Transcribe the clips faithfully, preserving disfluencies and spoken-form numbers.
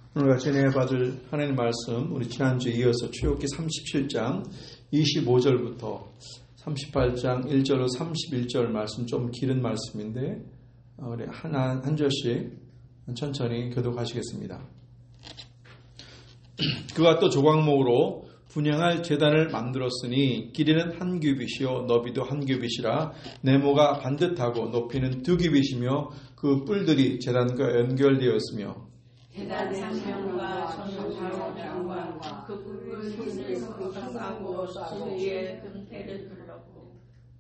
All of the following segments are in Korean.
오늘 같이 은혜 받을 하나님의 말씀, 우리 지난주에 이어서 출애굽기 삼십칠 장 이십오 절부터 삼십팔 장 일 절로 삼십일 절 말씀, 좀 길은 말씀인데 우리 하나 한 절씩 천천히 교독하시겠습니다. 그가 또 조각목으로 분향할 제단을 만들었으니 길이는 한 규빗이요 너비도 한 규빗이라 네모가 반듯하고 높이는 두 규빗이며 그 뿔들이 제단과 연결되었으며 제단 상명과 전통장관과 그 뿔을 손에서 싸고 지위에 금태를 둘렀고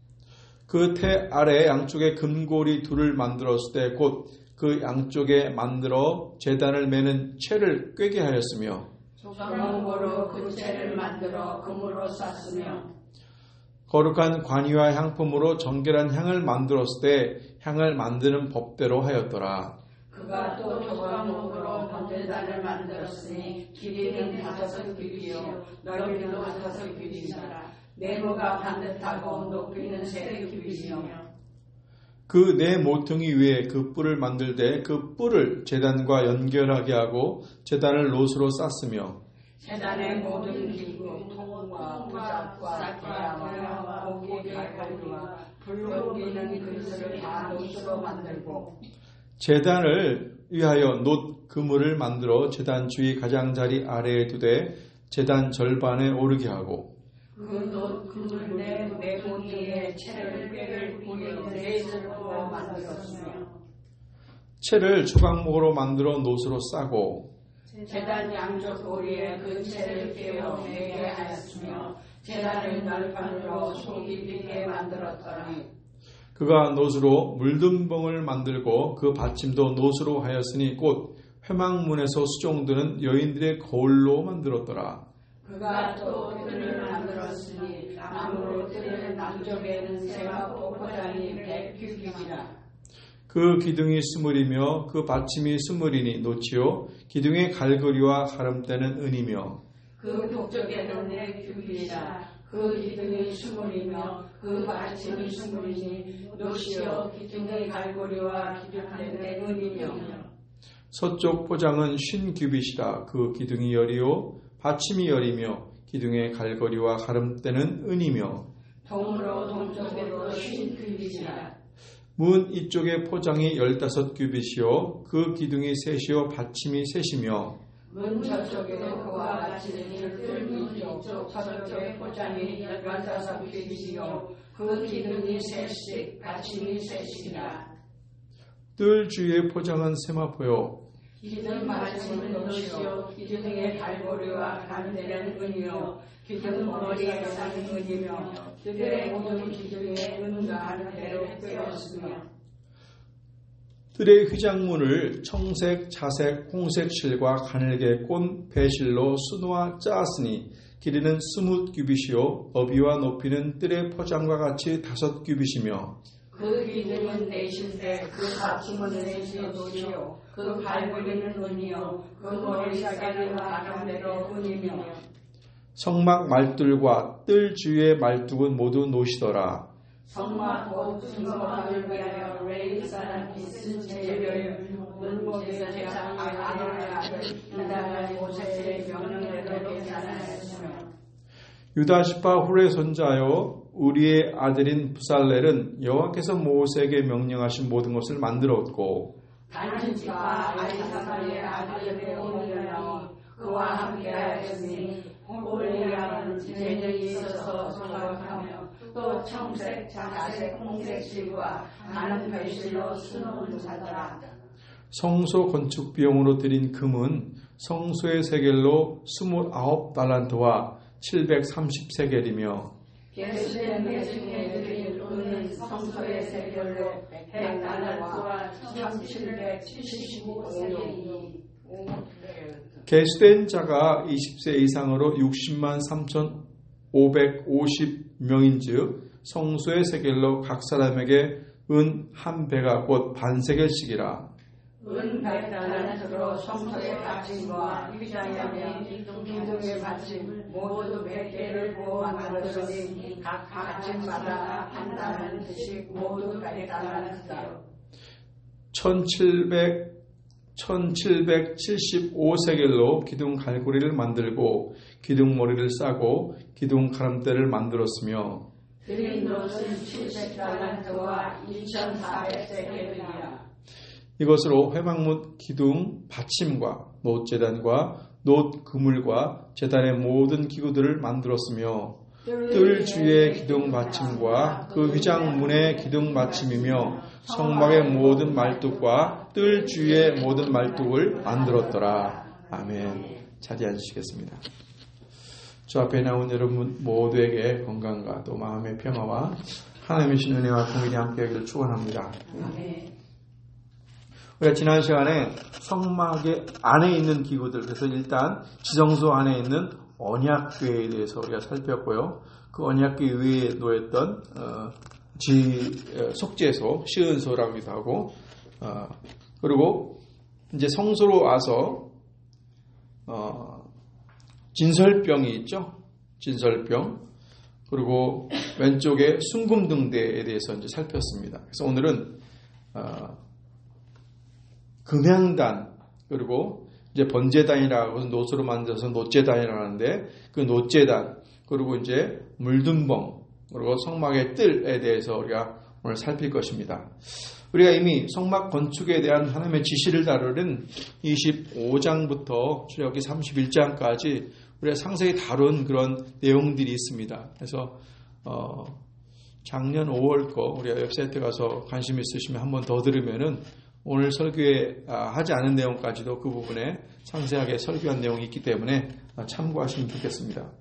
그 태 아래 양쪽에 금고리 둘을 만들었을 때 곧 그 양쪽에 만들어 제단을 매는 채를 꿰게 하였으며 조각목으로 그 채를 만들어 금으로 쌌으며 거룩한 관이와 향품으로 정결한 향을 만들었을 때 향을 만드는 법대로 하였더라. 그가 또 조각목으로 번제단을 만들었으니 길이는 다섯 규빗이요 넓이는 다섯 규빗이라 네모가 반듯하고 높이는 세 규빗이며 그 네 모퉁이 위에 그 뿔을 만들되 그 뿔을 제단과 연결하게 하고 제단을 롯으로 쌌으며 제단의 모든 기구, 통과, 부작과 계야와 목이 갈고리와 불로 옮기는 그릇을 다 롯으로 만들고 제단을 위하여 놋 그물을 만들어 제단 주위 가장자리 아래에 두되 제단 절반에 오르게 하고 그 그물 내 네모니에 채를 꿰를 뿌리는 넷을 부어 만들었으며 채를 조각목으로 만들어 놋으로 싸고 제단 양쪽 고리에 그 채를 끼워 매게 하였으며 제단을 날판으로 속이 비게 만들었더니 그가 놋으로 물등봉을 만들고 그 받침도 놋으로 하였으니 곧 회막문에서 수종드는 여인들의 거울로 만들었더라. 그가 또 뜰을 만들었으니 나무로 뜰의 남쪽에는 세마포 포장이 백 규빗이라. 그 기둥이 스물이며 그 받침이 스물이니 노치요 기둥의 갈고리와 가름대는 은이며 그 북쪽에는 네 규빗이라. 그 기둥이 스물이며 그 받침이 스물이니 노치요 기둥의 갈고리와 기둥대는 은이며 서쪽 포장은 쉰 규빗이라. 그 기둥이 열이요 받침이 열이며 기둥의 갈고리와 가름대는 은이며 동으로 동쪽으로 쉰 규빗이라. 문 이쪽의 포장이 열다섯 규빗이요 그 기둥이 셋이요 받침이 셋이며 문 저쪽에도 그와 같이 뜰 이쪽 서쪽의 포장이 열다섯 규빗이요 그 기둥이 셋씩 받침이 셋이라. 뜰 주위의 포장은 세마포요 기둥 받침은 노시요 기둥의 갈고리와 가름대는 은이요 기둥 머리에 쌓인 은이며 뜰의 모든 기둥에 은과 가름대로 꿰었으며 뜰의 휘장문을 청색, 자색, 홍색 실과 가늘게 꼰 배실로 수놓아 짜았으니 길이는 스무 규빗이요 너비와 높이는 뜰의 포장과 같이 다섯 규빗이며 그 기둥은 넷인데 그 받침은 넷이요 노시요 그 갈고리는 은이요 그 머리사기와 가름대로 은이며 성막 말들과 뜰 주위의 말뚝은 모두 노시더라. 성막 곧 증거함을 위하여 레위 사람 빚은 제별 문복에서 제사 아론의 아들 유다가 모세의 명령대로 계산하였으며 유다 지파 훌의 손자여 우리의 아들인 부살렐은 여호와께서 모세에게 명령하신 모든 것을 만들었고 단 지파 아이사발의 아들의 오므리아니 그와 함께하였으니 오므리아는 재능이 있어서 정확하며 또 청색, 자색, 홍색 실과 가는 배실로 수놓은 자더라. 성소 건축 비용으로 드린 금은 성소의 세겔로 스물아홉 달란트와 칠백삼십 세겔이며 게스된 매중에 드린 은은 성소의 세겔로 백 달란트와 천칠백칠십오 세겔이니 게스된 자가 이십 세 이상으로 육십만 삼천오백오십 명인즉 성소의 세겔로 각 사람에게 은 한 배가 곧 반세겔씩이라. 은 백 달란트로 성소의 받침과 휘장의 기둥의 받침 모두 백 개를 부어 만들었으니 각 받침마다 한 달란트씩 모두 백 달란트다. 천칠백 천칠백칠십오 세겔로 기둥 갈고리를 만들고 기둥 머리를 싸고 기둥 가름대를 만들었으며 드린 놋은 칠백 달란트와 이천사백 세겔이라. 이것으로 회막문 기둥 받침과 놋 제단과 놋 그물과 제단의 모든 기구들을 만들었으며 뜰 주의 기둥 받침과 그 휘장문의 기둥 받침이며 성막의 모든 말뚝과 뜰 주의 모든 말뚝을 만들었더라. 아멘. 자리에 앉으시겠습니다. 저 앞에 나온 여러분 모두에게 건강과 또 마음의 평화와 하나님의 신 은혜와 공일이 함께하기를 축원합니다. 우리가 지난 시간에 성막의 안에 있는 기구들, 그래서 일단 지성소 안에 있는 언약궤에 대해서 우리가 살폈고요. 그 언약궤 위에 놓였던 어, 지 속죄소, 시은소라고도 하고, 어, 그리고 이제 성소로 와서 어, 진설병이 있죠. 진설병. 그리고 왼쪽에 순금등대에 대해서 이제 살폈습니다. 그래서 오늘은 어, 금향단, 그리고 이제 번제단이라고 해서 놋으로 만들어서 놋제단이라고 하는데 그 놋제단, 그리고 이제 물둔봉, 그리고 성막의 뜰에 대해서 우리가 오늘 살필 것입니다. 우리가 이미 성막 건축에 대한 하나님의 지시를 다루는 이십오 장부터 출애굽기 삼십일 장까지 우리가 상세히 다룬 그런 내용들이 있습니다. 그래서 어, 작년 오월 거 우리가 웹사이트에 가서 관심 있으시면 한 번 더 들으면은 오늘 설교에 하지 않은 내용까지도 그 부분에 상세하게 설교한 내용이 있기 때문에 참고하시면 좋겠습니다.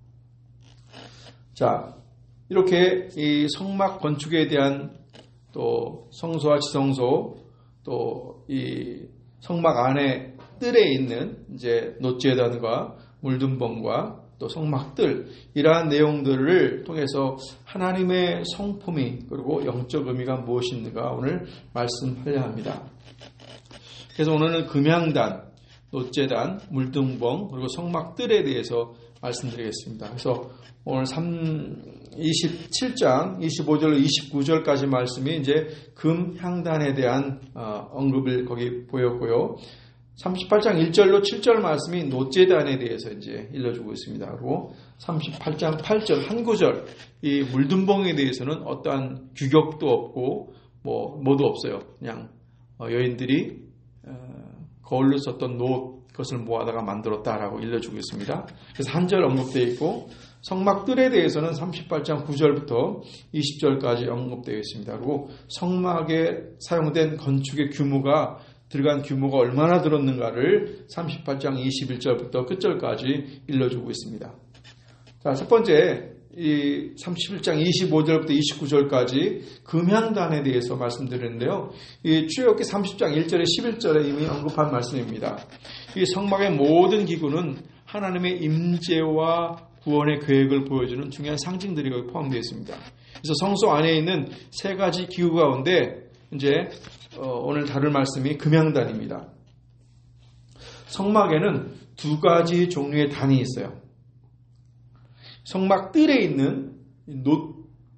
자, 이렇게 이 성막 건축에 대한 또 성소와 지성소, 또 이 성막 안에 뜰에 있는 이제 놋제단과 물둔봉과 또 성막들, 이러한 내용들을 통해서 하나님의 성품이 그리고 영적 의미가 무엇인가 오늘 말씀하려 합니다. 그래서 오늘은 금향단, 놋제단, 물둔봉, 그리고 성막들에 대해서 말씀드리겠습니다. 그래서 오늘 이십칠 장 이십오 절로 이십구 절까지 말씀이 이제 금향단에 대한 언급을 거기 보였고요. 삼십팔 장 일 절로 칠 절 말씀이 놋제단에 대해서 이제 일러주고 있습니다. 그리고 삼십팔 장 팔 절 한 구절, 이 물둔봉에 대해서는 어떠한 규격도 없고 뭐 뭐도 없어요. 그냥 여인들이 거울로 썼던 놋 그것을 모아다가 만들었다라고 일러주고 있습니다. 그래서 한 절 언급되어 있고, 성막들에 대해서는 삼십팔 장 구 절부터 이십 절까지 언급되어 있습니다. 그리고 성막에 사용된 건축의 규모가 들어간 규모가 얼마나 들었는가를 삼십팔 장 이십일 절부터 끝절까지 일러주고 있습니다. 자, 첫 번째 이 삼십일 장 이십오 절부터 이십구 절까지 금향단에 대해서 말씀드리는데요. 이 출애굽기 삼십 장 일 절에 십일 절에 이미 언급한 말씀입니다. 이 성막의 모든 기구는 하나님의 임재와 구원의 계획을 보여주는 중요한 상징들이 거기 포함되어 있습니다. 그래서 성소 안에 있는 세 가지 기구 가운데 이제 어, 오늘 다룰 말씀이 금향단입니다. 성막에는 두 가지 종류의 단이 있어요. 성막 뜰에 있는 놋,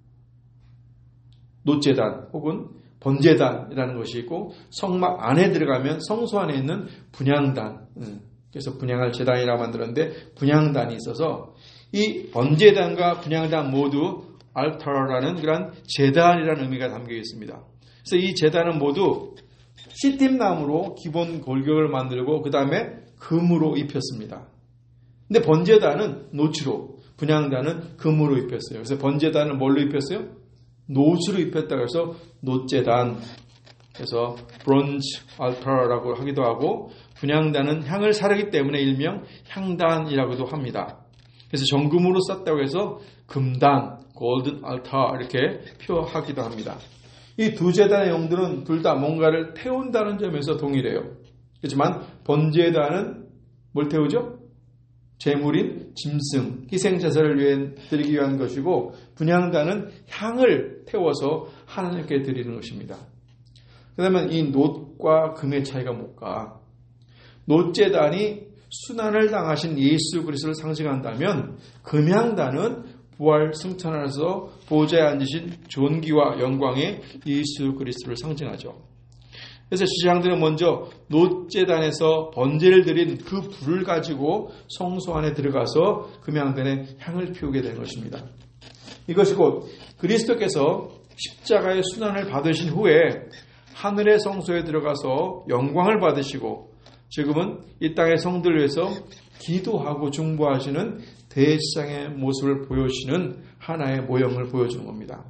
놋제단 혹은 번제단이라는 것이 있고, 성막 안에 들어가면 성소 안에 있는 분향단, 그래서 분향할 제단이라고 만들었는데 분향단이 있어서 이 번제단과 분향단 모두 알타라는 그런 제단이라는 의미가 담겨 있습니다. 그래서 이 제단은 모두 시팀나무로 기본 골격을 만들고 그 다음에 금으로 입혔습니다. 근데 번제단은 놋으로, 분향단은 금으로 입혔어요. 그래서 번제단은 뭘로 입혔어요? 놋으로 입혔다고 해서 놋제단, 그래서 브론즈 알타라고 하기도 하고, 분향단은 향을 사르기 때문에 일명 향단이라고도 합니다. 그래서 정금으로 썼다고 해서 금단, 골든 알타 이렇게 표하기도 합니다. 이 두 제단의 용도는 둘 다 뭔가를 태운다는 점에서 동일해요. 그렇지만 번제단은 뭘 태우죠? 제물인 짐승, 희생제사를 위해 드리기 위한 것이고, 분향단은 향을 태워서 하나님께 드리는 것입니다. 그러면 이 놋과 금의 차이가 뭘까? 놋제단이 순환을 당하신 예수 그리스도를 상징한다면, 금향단은 부활 승천하셔서 보좌에 앉으신 존귀와 영광의 예수 그리스도를 상징하죠. 그래서 제사장들은 먼저 놋제단에서 번제를 드린 그 불을 가지고 성소 안에 들어가서 금양단에 향을 피우게 된 것입니다. 이것이 곧 그리스도께서 십자가의 순환을 받으신 후에 하늘의 성소에 들어가서 영광을 받으시고 지금은 이 땅의 성들을 위해서 기도하고 중보하시는 대제사장의 모습을 보여주시는 하나의 모형을 보여주는 겁니다.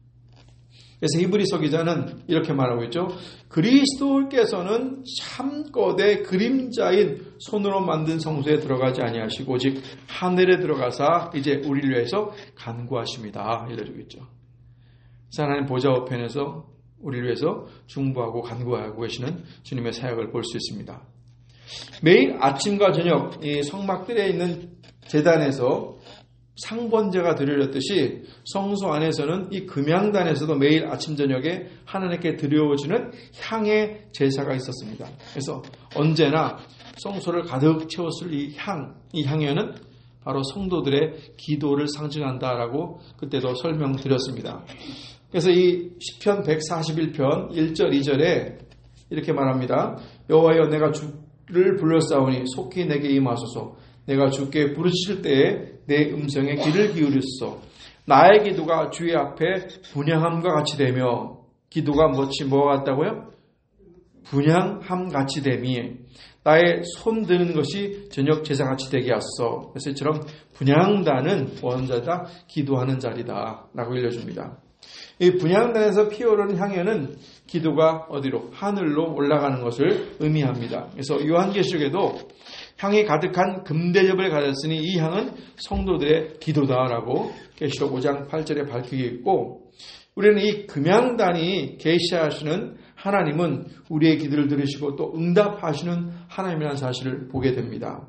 그래서 히브리서 기자는 이렇게 말하고 있죠. 그리스도께서는 참것의 그림자인 손으로 만든 성소에 들어가지 아니하시고 오직 하늘에 들어가사 이제 우리를 위해서 간구하십니다. 이래주고 있죠. 하나님 보좌 우편에서 우리를 위해서 중보하고 간구하고 계시는 주님의 사역을 볼 수 있습니다. 매일 아침과 저녁 이 성막들에 있는 제단에서 상번제가 드려졌듯이 성소 안에서는 이 금양단에서도 매일 아침 저녁에 하나님께 드려지는 향의 제사가 있었습니다. 그래서 언제나 성소를 가득 채웠을 이 향, 이 향연은 바로 성도들의 기도를 상징한다라고 그때도 설명드렸습니다. 그래서 이 시편 백사십일 편 일 절 이 절에 이렇게 말합니다. 여호와여 내가 주를 불렀사오니 속히 내게 임하소서. 내가 주께 부르실 때에 내 음성에 귀를 기울였소. 나의 기도가 주의 앞에 분향함과 같이 되며 기도가 뭐지 뭐가 같다고요? 분향함 같이 됨이 나의 손 드는 것이 저녁 제사같이 되게 하소서. 그래서 이처럼 분향단은 원자다 기도하는 자리다 라고 알려줍니다. 이 분향단에서 피어오르는 향연은 기도가 어디로? 하늘로 올라가는 것을 의미합니다. 그래서 요한계시록에도 향이 가득한 금대접을 가졌으니 이 향은 성도들의 기도다라고 계시록 오 장 팔 절에 밝히게 있고 우리는 이 금양단이 계시하시는 하나님은 우리의 기도를 들으시고 또 응답하시는 하나님이라는 사실을 보게 됩니다.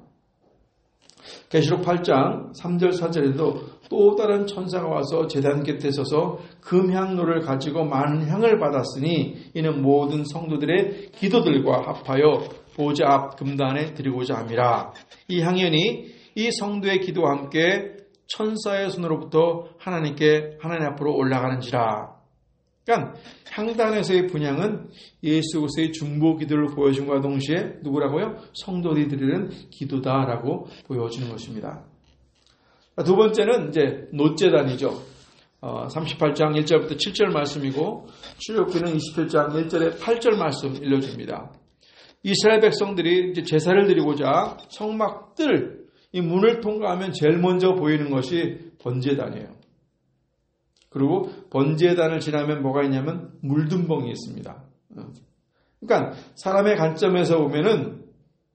계시록 팔 장 삼 절 사 절에도 또 다른 천사가 와서 제단 곁에 서서 금향로를 가지고 많은 향을 받았으니 이는 모든 성도들의 기도들과 합하여 보좌 앞 금단에 드리고자 함이라. 이 향연이 이 성도의 기도와 함께 천사의 손으로부터 하나님께 하나님 앞으로 올라가는지라. 그러니까 향단에서의 분향은 예수 그리스도의 중보 기도를 보여준과 동시에 누구라고요? 성도들이 드리는 기도다라고 보여주는 것입니다. 두 번째는 이제 놋제단이죠. 어, 삼십팔 장 일 절부터 칠 절 말씀이고 출애굽기는 이십칠 장 일 절에 팔 절 말씀 읽어줍니다. 이스라엘 백성들이 이제 제사를 드리고자 성막들 이 문을 통과하면 제일 먼저 보이는 것이 번제단이에요. 그리고 번제단을 지나면 뭐가 있냐면 물둔벙이 있습니다. 그러니까 사람의 관점에서 보면은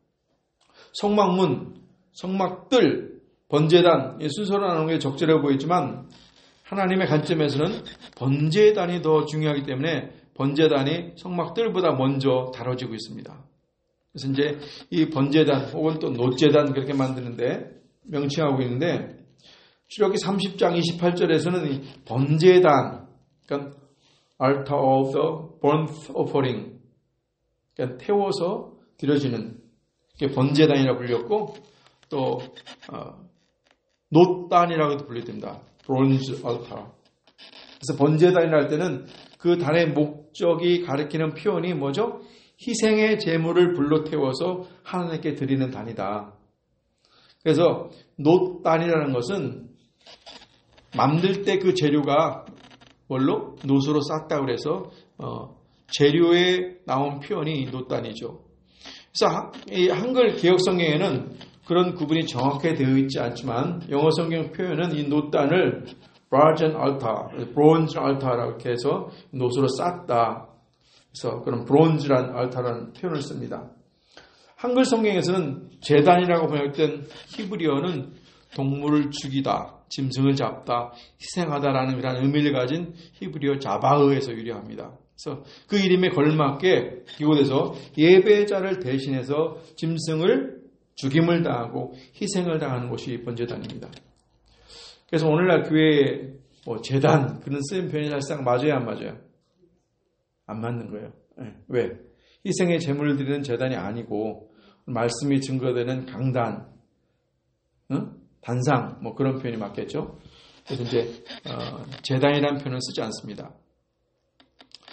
성막문, 성막들, 번제단 이 순서로 나누는 게 적절해 보이지만 하나님의 관점에서는 번제단이 더 중요하기 때문에 번제단이 성막들보다 먼저 다뤄지고 있습니다. 그래서 이제 이 번제단 혹은 또 놋제단 그렇게 만드는데 명칭하고 있는데 출애굽기 삼십 장 이십팔 절에서는 이 번제단, 그러니까 altar of the burnt offering, 그러니까 태워서 드려지는 게 번제단이라고 불렸고 또 어, 놋단이라고도 불립니다. bronze altar. 그래서 번제단이라 할 때는 그 단의 목적이 가리키는 표현이 뭐죠? 희생의 제물을 불로 태워서 하나님께 드리는 단이다. 그래서 놋단이라는 것은 만들 때 그 재료가 뭘로? 놋으로 쌌다 그래서 어, 재료에 나온 표현이 놋단이죠. 그래서 이 한글 개역성경에는 그런 구분이 정확하게 되어 있지 않지만 영어 성경 표현은 이 놋단을 brazen altar, bronze altar라고 이렇게 해서 놋으로 쌌다. 그래서 그런 bronze란 altar라는 표현을 씁니다. 한글 성경에서는 제단이라고 번역된 히브리어는 동물을 죽이다, 짐승을 잡다, 희생하다라는 그런 의미를 가진 히브리어 자바흐에서 유래합니다. 그래서 그 이름에 걸맞게 이곳에서 예배자를 대신해서 짐승을 죽임을 당하고 희생을 당하는 곳이 번제단입니다. 그래서 오늘날 교회에 뭐 제단 그런 쓰임 표현이 사실상 맞아요, 안 맞아요? 안 맞는 거예요. 네. 왜? 희생의 제물을 드리는 제단이 아니고 말씀이 증거되는 강단, 응? 단상 뭐 그런 표현이 맞겠죠. 그래서 이제 어, 제단이라는 표현을 쓰지 않습니다.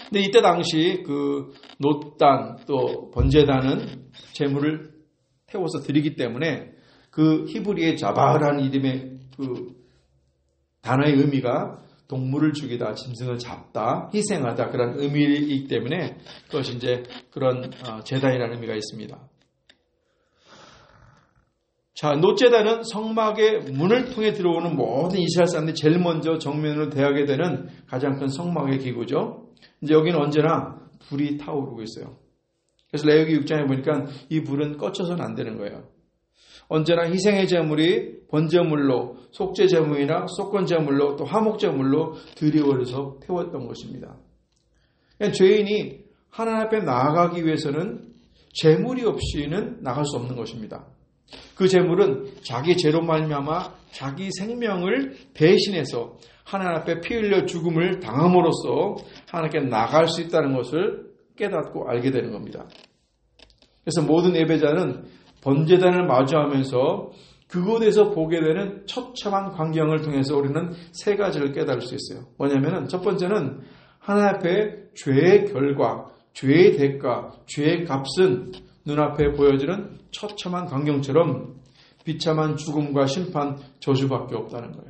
근데 이때 당시 그 놋단 또 번제단은 제물을 태워서 드리기 때문에 그 히브리의 자발한 이름의 그 단어의 의미가 동물을 죽이다, 짐승을 잡다, 희생하다 그런 의미이기 때문에 그것이 이제 그런 제단이라는 의미가 있습니다. 자, 놋제단은 성막의 문을 통해 들어오는 모든 이스라엘 사람들이 제일 먼저 정면으로 대하게 되는 가장 큰 성막의 기구죠. 이제 여기는 언제나 불이 타오르고 있어요. 그래서 레위기 육 장에 보니까 이 불은 꺼쳐서는 안 되는 거예요. 언제나 희생의 제물이 번제물로, 속죄 제물이나 속건 제물로, 또 화목 제물로 드리워져서 태웠던 것입니다. 그러니까 죄인이 하나님 앞에 나아가기 위해서는 제물이 없이는 나갈 수 없는 것입니다. 그 제물은 자기 죄로 말미암아 자기 생명을 대신해서 하나님 앞에 피 흘려 죽음을 당함으로써 하나님께 나갈 수 있다는 것을 깨닫고 알게 되는 겁니다. 그래서 모든 예배자는 번제단을 마주하면서 그곳에서 보게 되는 처참한 광경을 통해서 우리는 세 가지를 깨달을 수 있어요. 뭐냐면은 첫 번째는 하나님 앞에 죄의 결과, 죄의 대가, 죄의 값은 눈앞에 보여지는 처참한 광경처럼 비참한 죽음과 심판, 저주밖에 없다는 거예요.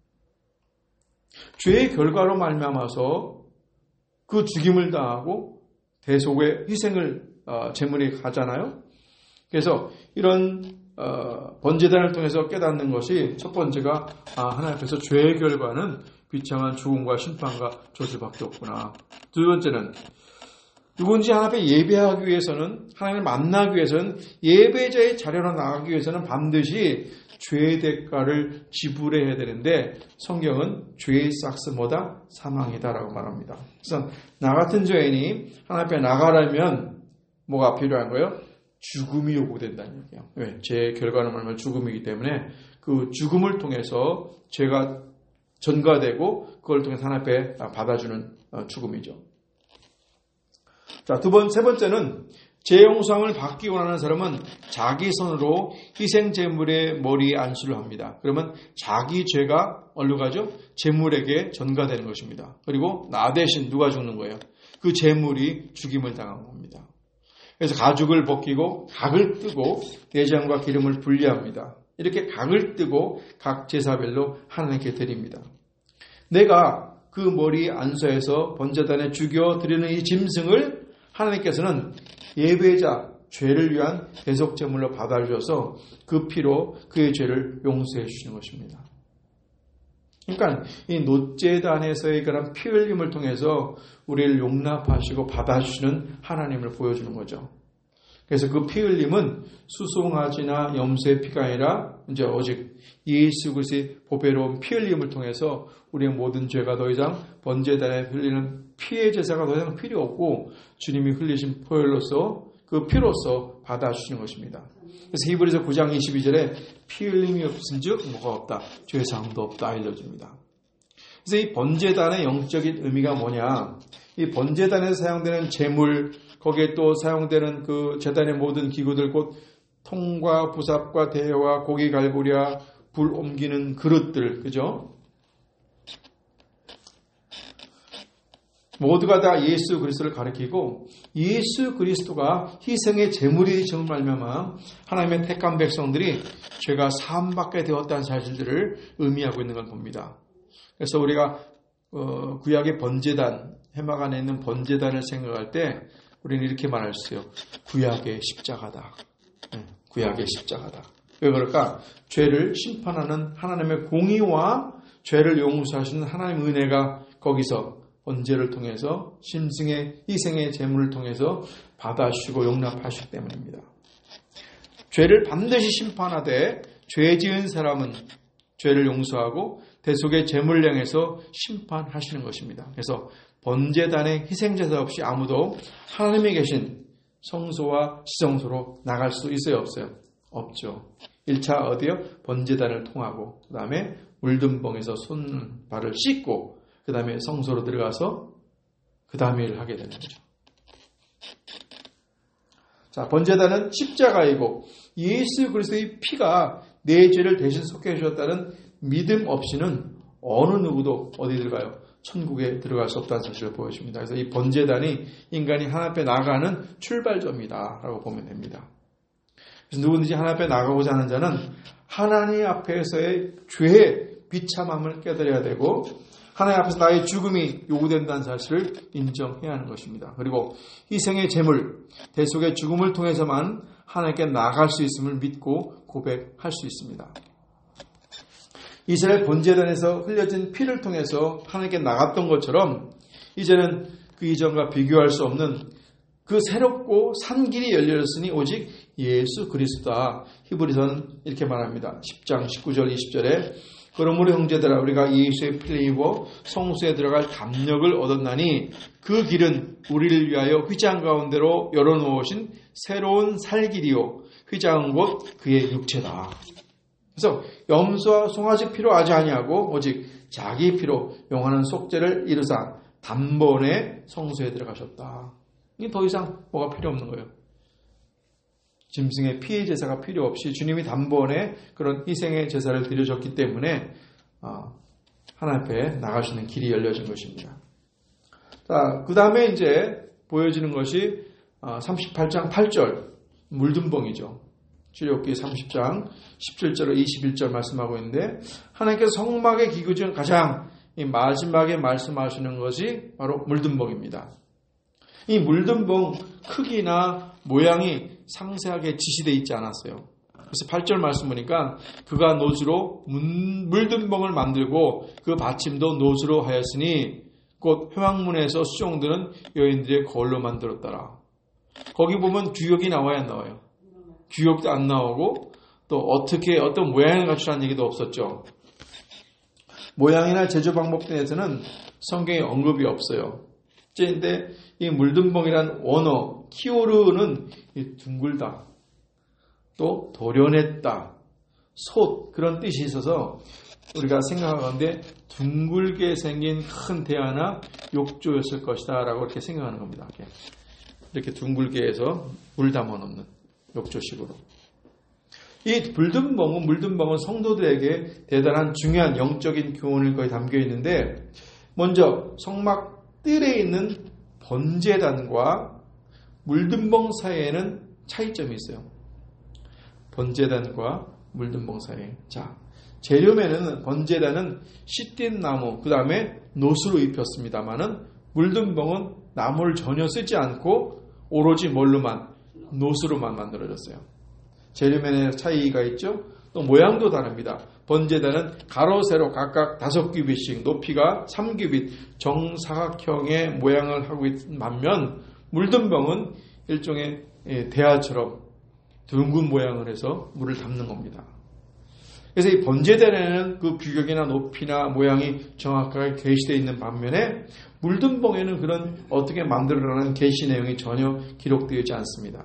죄의 결과로 말미암아서 그 죽임을 당하고 대속의 희생을 어, 제물이 가잖아요. 그래서 이런 어, 번제단을 통해서 깨닫는 것이 첫 번째가 아, 하나님 앞에서 죄의 결과는 비참한 죽음과 심판과 저주밖에 없구나. 두 번째는 누군지 하나님 앞에 예배하기 위해서는, 하나님을 만나기 위해서는, 예배자의 자리로 나가기 위해서는 반드시 죄의 대가를 지불해야 되는데 성경은 죄의 싹스보다 사망이다라고 말합니다. 그래서 나 같은 죄인이 하나님 앞에 나가려면 뭐가 필요한 거예요? 죽음이 요구된다는 얘기예요. 왜? 죄의 결과는 말하면 죽음이기 때문에 그 죽음을 통해서 죄가 전가되고 그걸 통해서 하나님 앞에 받아주는 죽음이죠. 자, 두 번, 세 번째는 죄 용서함을 받기 원하는 사람은 자기 손으로 희생 제물의 머리에 안수를 합니다. 그러면 자기 죄가 어디로 가죠? 제물에게 전가되는 것입니다. 그리고 나 대신 누가 죽는 거예요? 그 제물이 죽임을 당한 겁니다. 그래서 가죽을 벗기고 각을 뜨고 내장과 기름을 분리합니다. 이렇게 각을 뜨고 각 제사별로 하나님께 드립니다. 내가 그 머리 안수해서 번제단에 죽여 드리는 이 짐승을 하나님께서는 예배자 죄를 위한 대속 제물로 받아주셔서 그 피로 그의 죄를 용서해 주시는 것입니다. 그러니까 이 놋제단에서의 그런 피 흘림을 통해서 우리를 용납하시고 받아주시는 하나님을 보여주는 거죠. 그래서 그 피 흘림은 수송아지나 염소의 피가 아니라 이제 오직 예수 그리스도의 보배로운 피 흘림을 통해서 우리의 모든 죄가 더 이상 번제단에 흘리는 피의 제사가 더 이상 필요 없고 주님이 흘리신 보혈로서 그 피로서 받아주시는 것입니다. 그래서 히브리서 구 장 이십이 절에 피 흘림이 없은즉 뭐가 없다, 죄사함도 없다 알려줍니다. 그래서 이 번제단의 영적인 의미가 뭐냐? 이 번제단에서 사용되는 제물, 거기에 또 사용되는 그 제단의 모든 기구들, 곧 통과 부삽과 대와 고기 갈고리와 불 옮기는 그릇들, 그죠? 모두가 다 예수 그리스도를 가리키고 예수 그리스도가 희생의 제물이 정 말미암아 하나님의 택한 백성들이 죄가 사함받게 되었다는 사실들을 의미하고 있는 걸 봅니다. 그래서 우리가 어, 구약의 번제단, 해막 안에 있는 번제단을 생각할 때 우리는 이렇게 말할 수 있어요. 구약의 십자가다. 네, 구약의 십자가다. 왜 그럴까? 죄를 심판하는 하나님의 공의와 죄를 용서하시는 하나님의 은혜가 거기서 번제를 통해서 심승의 희생의 제물을 통해서 받아주시고 용납하시기 때문입니다. 죄를 반드시 심판하되 죄 지은 사람은 죄를 용서하고 대속의 제물을 향해서 심판하시는 것입니다. 그래서 번제단의 희생제사 없이 아무도 하나님에 계신 성소와 시성소로 나갈 수 있어요, 없어요? 없죠. 일 차 어디요? 번제단을 통하고 그 다음에 물든봉에서 손, 발을 씻고 그 다음에 성소로 들어가서 그 다음에 일을 하게 되는 거죠. 자, 번제단은 십자가이고 예수 그리스도의 피가 내 죄를 대신 속해 주셨다는 믿음 없이는 어느 누구도 어디 들어가요? 천국에 들어갈 수 없다는 사실을 보여줍니다. 그래서 이 번제단이 인간이 하나님 앞에 나가는 출발점이다라고 보면 됩니다. 그래서 누구든지 하나님 앞에 나가고자 하는 자는 하나님 앞에서의 죄의 비참함을 깨달아야 되고 하나님 앞에서 나의 죽음이 요구된다는 사실을 인정해야 하는 것입니다. 그리고 희생의 제물, 대속의 죽음을 통해서만 하나님께 나아갈 수 있음을 믿고 고백할 수 있습니다. 이스라엘 번제단에서 흘려진 피를 통해서 하나님께 나갔던 것처럼 이제는 그 이전과 비교할 수 없는 그 새롭고 산 길이 열렸으니 오직 예수 그리스도다. 히브리서는 이렇게 말합니다. 십 장 십구 절 이십 절에 그러므로 형제들아 우리가 예수의 피를 입어 성소에 들어갈 담력을 얻었나니 그 길은 우리를 위하여 휘장 가운데로 열어놓으신 새로운 살길이요 휘장은 곧 그의 육체다. 그래서 염소와 송아지 피로 하지 아니하고 오직 자기 피로 영원한 속죄를 이루사 단번에 성소에 들어가셨다. 이게 더 이상 뭐가 필요 없는 거예요. 짐승의 피의 제사가 필요 없이 주님이 단번에 그런 희생의 제사를 드려줬기 때문에 하나님 앞에 나갈 수 있는 길이 열려진 것입니다. 자, 그 다음에 이제 보여지는 것이 삼십팔 장 팔 절 물든 봉이죠. 출애굽기 삼십 장 십칠 절로 이십일 절 말씀하고 있는데 하나님께서 성막의 기구 중 가장 이 마지막에 말씀하시는 것이 바로 물든 봉입니다. 이 물든 봉 크기나 모양이 상세하게 지시되어 있지 않았어요. 그래서 팔 절 말씀 보니까 그가 노수로 물든 봉을 만들고 그 받침도 노수로 하였으니 곧 회막문에서 수종드는 여인들의 거울로 만들었더라. 거기 보면 규격이 나와야 나와요. 규격도 안 나오고 또 어떻게 어떤 모양을 갖추라는 얘기도 없었죠. 모양이나 제조 방법 등에서는 성경에 언급이 없어요. 그런데 이 물든봉이란 원어 키오르는 둥글다, 또 도려냈다, 솥 그런 뜻이 있어서 우리가 생각하건대 둥글게 생긴 큰 대야나 욕조였을 것이다 라고 이렇게 생각하는 겁니다. 이렇게 둥글게 해서 물 담아놓는 욕조식으로. 이 물든봉은 물든봉은 성도들에게 대단한 중요한 영적인 교훈을 거의 담겨 있는데 먼저 성막 뜰에 있는 번제단과 물든봉 사이에는 차이점이 있어요. 번제단과 물든봉 사이에. 자, 재료면은 번제단은 시띤 나무, 그 다음에 노수로 입혔습니다만은 물든봉은 나무를 전혀 쓰지 않고 오로지 뭘로만 노수로만 만들어졌어요. 재료면에 차이가 있죠. 또 모양도 다릅니다. 번제단은 가로 세로 각각 다섯 규빗씩 높이가 삼 규빗 정사각형의 모양을 하고 있는 반면 물든봉은 일종의 대야처럼 둥근 모양을 해서 물을 담는 겁니다. 그래서 이 번제단에는 그 규격이나 높이나 모양이 정확하게 게시되어 있는 반면에 물든봉에는 그런 어떻게 만들어라는 게시 내용이 전혀 기록되어 있지 않습니다.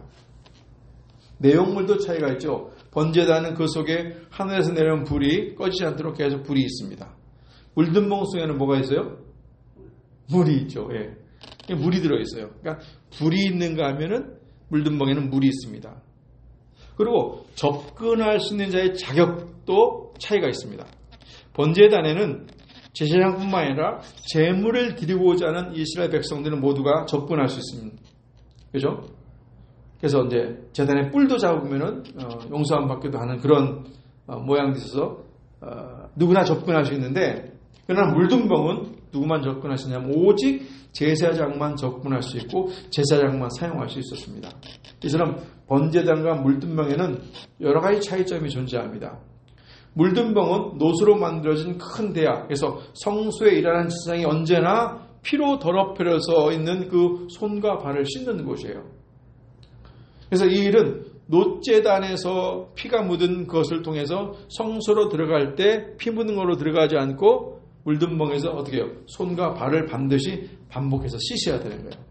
내용물도 차이가 있죠. 번제단은 그 속에 하늘에서 내려온 불이 꺼지지 않도록 계속 불이 있습니다. 물든봉 속에는 뭐가 있어요? 물이 있죠. 예. 물이 들어있어요. 그러니까 불이 있는가 하면은 물든봉에는 물이 있습니다. 그리고 접근할 수 있는 자의 자격도 차이가 있습니다. 번제단에는 제사장뿐만 아니라 제물을 드리고자 하는 이스라엘 백성들은 모두가 접근할 수 있습니다. 그죠? 그래서 이제 제단에 뿔도 잡으면은 어, 용서 안 받기도 하는 그런 어, 모양이 있어서 어, 누구나 접근할 수 있는데 그러나 물든봉은 누구만 접근할 수 있냐면 오직 제사장만 접근할 수 있고 제사장만 사용할 수 있었습니다. 이처럼 번제단과 물든봉에는 여러 가지 차이점이 존재합니다. 물든봉은 노수로 만들어진 큰 대야, 그래서 성소에 일하는 제사장이 언제나 피로 더럽혀져 있는 그 손과 발을 씻는 곳이에요. 그래서 이 일은 놋제단에서 피가 묻은 것을 통해서 성소로 들어갈 때 피 묻은 걸로 들어가지 않고 물든봉에서 어떻게 해요? 손과 발을 반드시 반복해서 씻어야 되는 거예요.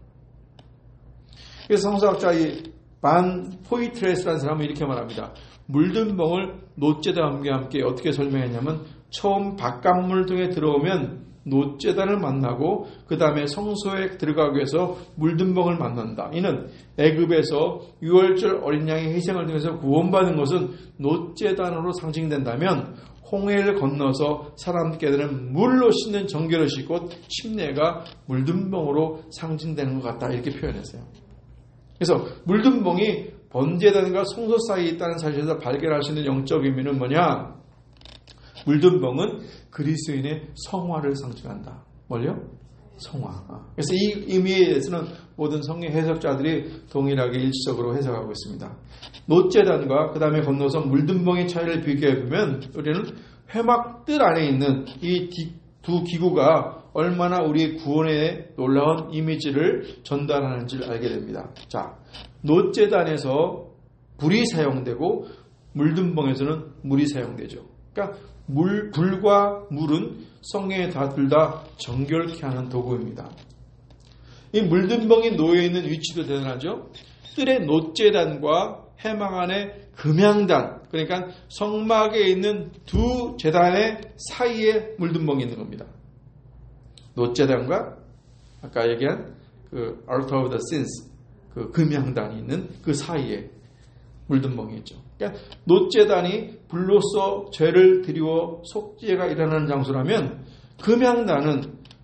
그래서 성서학자 이 반 포이트레스라는 사람은 이렇게 말합니다. 물든봉을 놋제단과 함께 어떻게 설명했냐면 처음 바깥물 등에 들어오면 놋제단을 만나고 그 다음에 성소에 들어가기 위해서 물든벙을 만난다. 이는 애굽에서 유월절 어린 양의 희생을 통해서 구원받은 것은 놋제단으로 상징된다면 홍해를 건너서 사람들께는 물로 씻는 정결의식 곧 침례가 물든벙으로 상징되는 것 같다. 이렇게 표현했어요. 그래서 물든벙이 번제단과 성소 사이에 있다는 사실에서 발견할 수 있는 영적 의미는 뭐냐? 물든벙은 그리스도인의 성화를 상징한다. 뭘요? 성화. 그래서 이 의미에 대해서는 모든 성경 해석자들이 동일하게 일치적으로 해석하고 있습니다. 놋제단과 그 다음에 건너서 물든벙의 차이를 비교해보면 우리는 회막뜰 안에 있는 이 두 기구가 얼마나 우리의 구원의 놀라운 이미지를 전달하는지를 알게 됩니다. 자, 놋제단에서 불이 사용되고 물든벙에서는 물이 사용되죠. 그러니까 물, 불과 물은 성경에 다 둘 다 정결케 하는 도구입니다. 이 물든벙이 놓여있는 위치도 대단하죠. 뜰의 놋제단과 해막 안에 금양단, 그러니까 성막에 있는 두 제단의 사이에 물든벙이 있는 겁니다. 놋제단과 아까 얘기한 그 Altar of the Sins, 그 금양단이 있는 그 사이에 물든벙이 있죠. 그러니까 놋제단이 불로써 죄를 드리워 속죄가 일어나는 장소라면 금양단은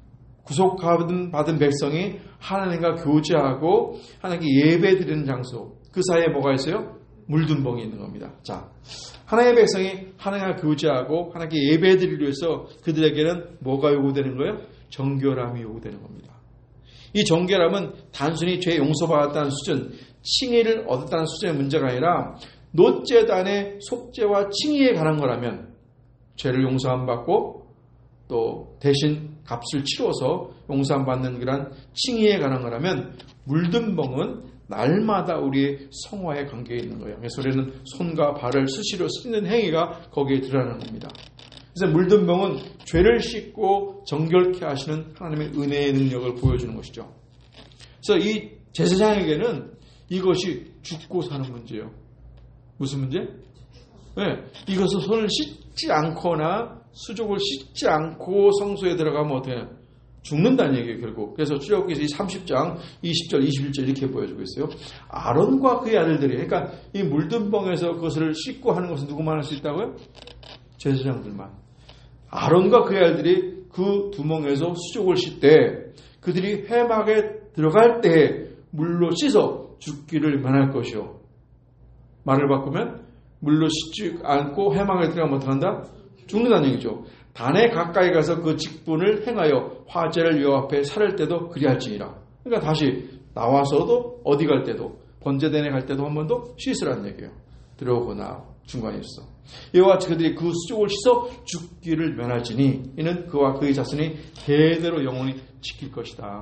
구속받은 받은 백성이 하나님과 교제하고 하나님께 예배 드리는 장소, 그 사이에 뭐가 있어요? 물든벙이 있는 겁니다. 자, 하나님의 백성이 하나님과 교제하고 하나님께 예배 드리기 위해서 그들에게는 뭐가 요구되는 거예요? 정결함이 요구되는 겁니다. 이 정결함은 단순히 죄 용서받았다는 수준, 칭의를 얻었다는 수준의 문제가 아니라 놋제단의 속죄와 칭의에 관한 거라면 죄를 용서함 받고 또 대신 값을 치러서 용서함 받는 그런 칭의에 관한 거라면 물든벙은 날마다 우리의 성화에 관계에 있는 거예요. 그래서 우리는 손과 발을 수시로 씻는 행위가 거기에 드러나는 겁니다. 그래서 물든벙은 죄를 씻고 정결케 하시는 하나님의 은혜의 능력을 보여주는 것이죠. 그래서 이 제사장에게는 이것이 죽고 사는 문제예요. 무슨 문제? 네, 이것을 손을 씻지 않거나 수족을 씻지 않고 성소에 들어가면 어떻게 해요? 죽는다는 얘기예요, 결국. 그래서 출애굽기 삼십 장 이십 절 이십일 절 이렇게 보여주고 있어요. 아론과 그의 아들들이, 그러니까 이 물든벙에서 그것을 씻고 하는 것은 누구만 할 수 있다고요? 제사장들만. 아론과 그의 아들들이 그 두멍에서 수족을 씻되 그들이 회막에 들어갈 때 물로 씻어 죽기를 면할 것이요. 말을 바꾸면 물로 씻지 않고 회막에 들어가면 어떡한다? 죽는다는 얘기죠. 단에 가까이 가서 그 직분을 행하여 화제를 여호와 앞에 살을 때도 그리할지니라. 그러니까 다시 나와서도 어디 갈 때도 번제단에 갈 때도 한 번 더 씻으라는 얘기예요. 들어오거나 중간에 있어. 여호와 그들이 그 수족을 씻어 죽기를 면할지니 이는 그와 그의 자손이 대대로 영원히 지킬 것이다.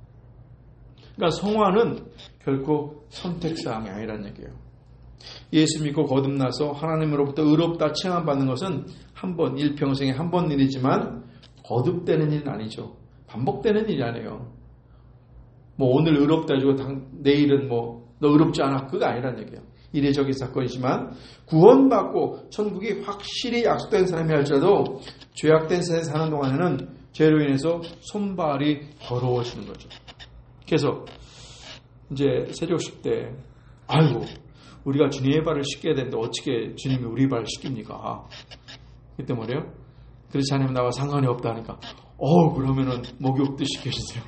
그러니까 성화는 결코 선택사항이 아니라는 얘기예요. 예수 믿고 거듭나서 하나님으로부터 의롭다 칭함받는 것은 한 번, 일평생에 한 번 일이지만 거듭되는 일은 아니죠. 반복되는 일이 아니에요. 뭐 오늘 의롭다 해주고 당, 내일은 뭐 너 의롭지 않아. 그거 아니란 얘기예요. 이례적인 사건이지만 구원받고 천국이 확실히 약속된 사람이 할지라도 죄악된 세상에 사는 동안에는 죄로 인해서 손발이 더러워지는 거죠. 그래서 이제 세족식 때 아이고 우리가 주님의 발을 씻겨야 되는데 어떻게 주님이 우리 발을 씻깁니까? 그때 뭐래요? 그렇지 않으면 나와 상관이 없다니까. 어 그러면은 목욕도 시켜주세요.